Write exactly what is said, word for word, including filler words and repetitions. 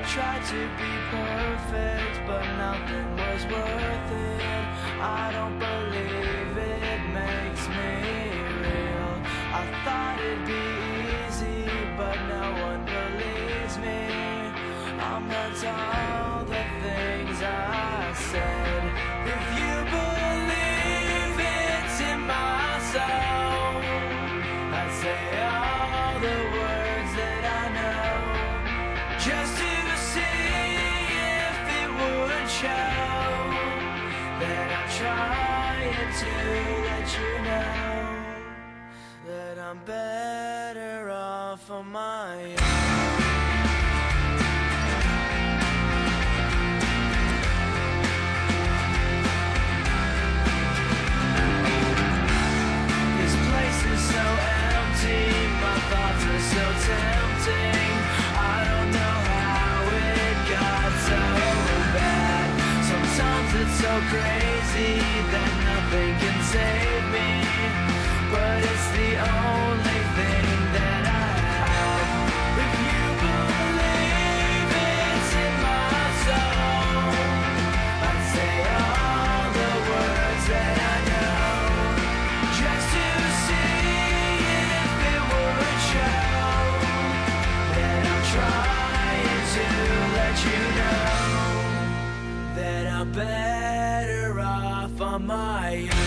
Tried to be perfect, but nothing was worth it. I don't believe it makes me real. I thought it'd be easy, but no one believes me. I'm not all the things I said. If you believe it's in my soul, I'd say all the words that I know, just to that I'm trying to let you know that I'm better off on my own. This place is so empty, my thoughts are so tempting. I don't know how it got so bad. Sometimes it's so crazy that nothing can save me, but it's the only thing that I have. If you believe it's in my soul, I'd say all the words that I know, just to see if it would show that I'm trying to let you know that I'm better off on my own.